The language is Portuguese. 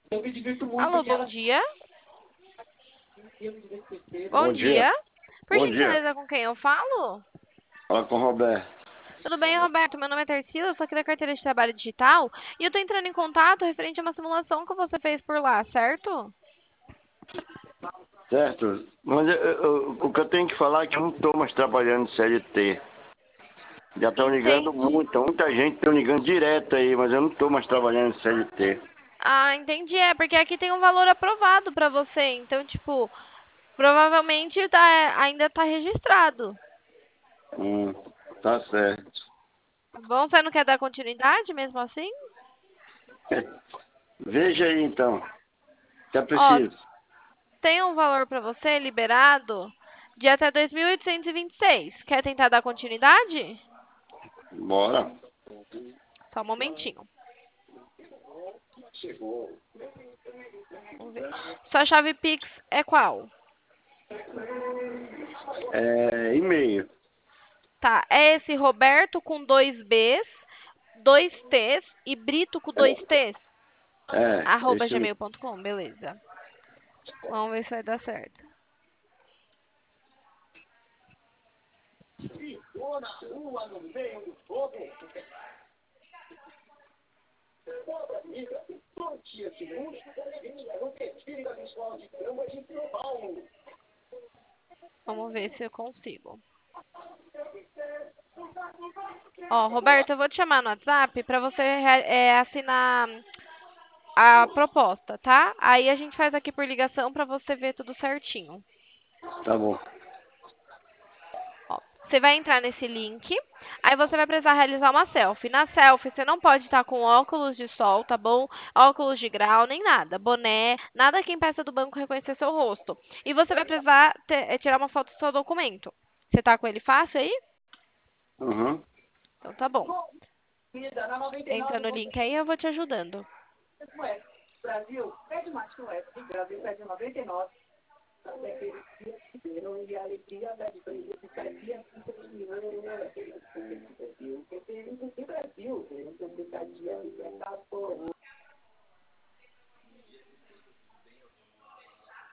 Alô, bom dia. Bom Bom dia. dia. Por Bom dia. gentileza, com quem eu falo? Fala com o Roberto. Tudo bem, Roberto? Meu nome é Tarsila, eu sou aqui da carteira de trabalho digital e eu tô entrando em contato referente a uma simulação que você fez por lá, certo? Certo? Mas o que eu tenho que falar é que eu não estou mais trabalhando em CLT. Já estão ligando Entendi. muito, muita gente está ligando direto aí, mas eu não estou mais trabalhando em CLT. Ah, entendi. É porque aqui tem um valor aprovado pra você, então, tipo, provavelmente ainda tá registrado. Hum, tá certo. Tá bom? Você não quer dar continuidade mesmo assim? Veja aí então. Já Ó, preciso. tem um valor pra você liberado de até 2.826. Quer tentar dar continuidade? Bora. Só um momentinho. Vamos ver. Sua chave Pix é qual? É e-mail. Tá, é esse Roberto com dois Bs, dois Ts e Brito com dois Ts? Arroba Esse mesmo. gmail.com, beleza. Vamos ver se vai dar certo. Vamos ver se eu consigo. Ó, Roberto, eu vou te chamar no WhatsApp pra você assinar a proposta, tá? Aí a gente faz aqui por ligação pra você ver tudo certinho. Tá bom. Ó, você vai entrar nesse link, aí você vai precisar realizar uma selfie. Na selfie, você não pode estar com óculos de sol, tá bom? Óculos de grau, nem nada. Boné, nada que impeça do banco reconhecer seu rosto. E você vai precisar tirar uma foto do seu documento. Você tá com ele fácil aí? Uhum. Então tá bom. Entra no link aí, eu vou te ajudando.